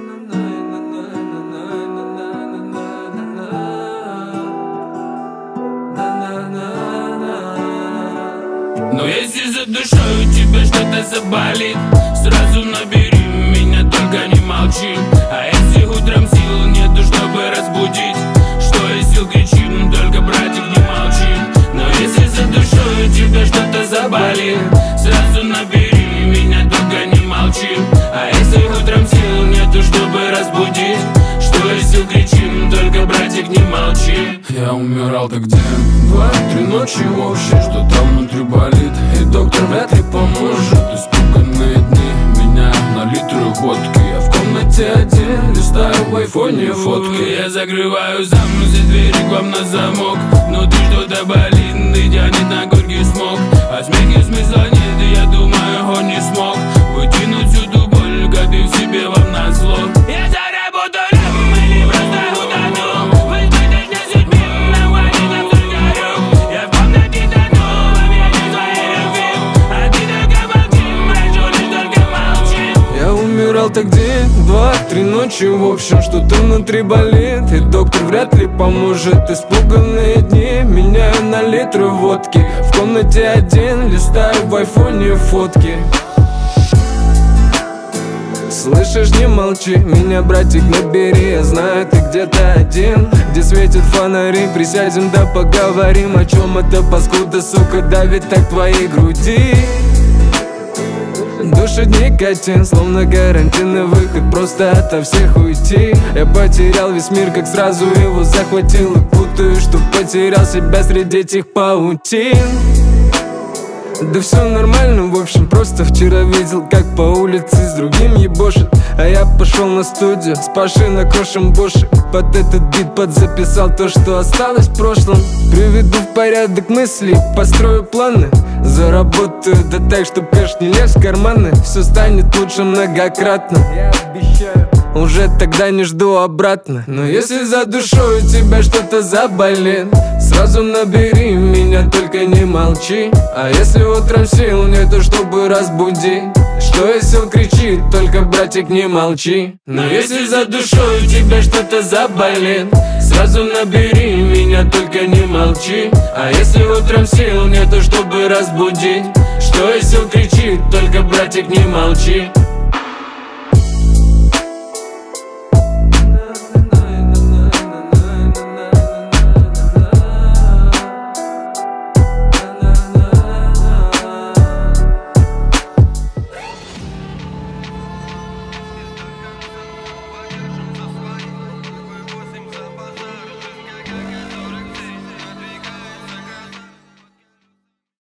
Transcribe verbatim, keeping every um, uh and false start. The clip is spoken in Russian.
Но если за душой у тебя что-то заболит, сразу набери меня, только не молчи. А если утром сил нету, чтобы разбудить, что из сил кричим, только, братик, не молчи. Но если за душой у тебя что-то заболит, сразу набери меня, только не молчи. А если утром сил нету, чтобы разбудить, что из сил кричим, только, братик, не молчи. Я умирал так день, два, три ночи вообще, что там внутри болит, и доктор вряд ли поможет. Испуганные дни меня на литры водки, я в комнате один листаю в айфоне фотки. Я закрываю замузи, двери к вам на замок. Внутри что-то болит и тянет на горький смог. А смехе смысла нет, и я думаю, он не смог вытянуть всю ту боль, копив себе вам назло. Я заработал лям или просто утону в избыточной судьбе, навалит обсуждаю. Я в комнате тону в объятии твоей любви, а ты только молчи, прошу лишь только молчи. Я умирал так день, два, три ночи, в общем, что-то внутри болит, и доктор вряд ли поможет. Испуганные дни меняю на литры водки, в комнате один листаю в айфоне фотки. Слышишь, не молчи, меня, братик, набери. Я знаю, ты где-то один, где светят фонари. Присядем да поговорим, о чем эта паскуда, сука, давит так твоей груди. Душит никотин, словно карантинный выход, просто ото всех уйти. Я потерял весь мир, как сразу его захватил, и путаю, что потерял себя среди этих паутин. Да все нормально, в общем, просто вчера видел, как по улице с другим ебошит. А я пошел на студию с Пашей накрошим боши. Под этот бит подзаписал то, что осталось в прошлом. Приведу в порядок мысли, построю планы, заработаю да так, чтоб кэш не лез в карманы. Все станет лучше многократно, я обещаю. Уже тогда не жду обратно. Но если за душой у тебя что-то заболит, сразу набери меня, только не молчи. А если утром сил нету, чтобы разбудить, что из сил кричит, только, братик, не молчи. Но если за душой у тебя что-то заболит, сразу набери меня, только не молчи. А если утром сил нету, чтобы разбудить, что из сил кричит, только, братик, не молчи.